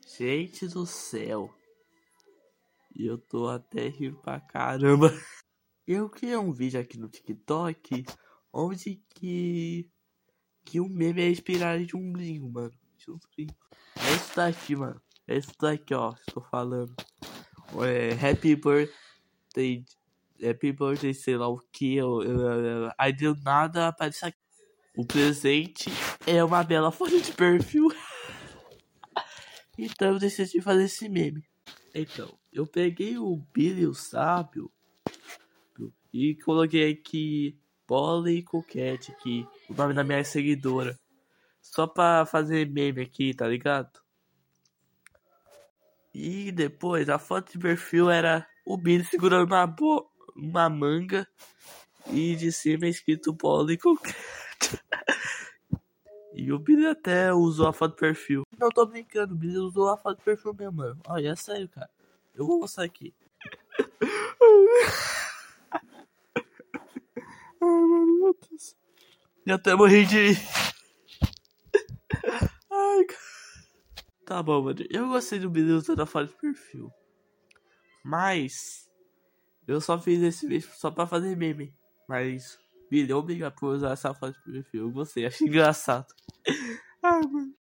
Gente do céu. E eu tô até rindo pra caramba. Eu criei um vídeo aqui no TikTok onde que um meme é inspirado de um gringo, mano. De um gringo. É isso daqui, mano. É isso daqui, ó. Estou falando. Happy birthday. Happy birthday, sei lá o que. Aí deu nada, aparece aqui. O presente é uma bela foto de perfil. Então eu decidi fazer esse meme. Então, eu peguei o Billy o Sábio e coloquei aqui Polly Coquette aqui, o nome da minha seguidora. Só pra fazer meme aqui, tá ligado? E depois a foto de perfil era o Billy segurando uma manga e de cima é escrito Polly Coquette. E o Billy até usou a foto de perfil. Não tô brincando, o Billy usou a foto de perfil mesmo, mano. Olha, é sério, cara. Eu vou mostrar aqui. Ai, mano, meu Deus. E até morri de... Ai, cara. Tá bom, mano. Eu gostei do Billy usando a foto de perfil. Mas... eu só fiz esse vídeo só pra fazer meme. Mas... Billy, obrigado por usar essa foto de perfil. Eu gostei, achei engraçado. Ai, mano.